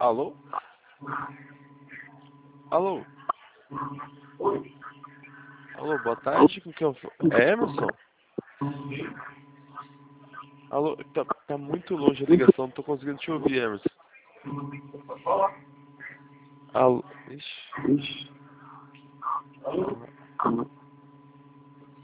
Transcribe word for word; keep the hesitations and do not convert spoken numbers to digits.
Alô? Alô? Alô, boa tarde, com quem eu falo? É Emerson? Alô, tá, tá muito longe a ligação, não tô conseguindo te ouvir, Emerson. Alô? Ixi. Ixi. Alô?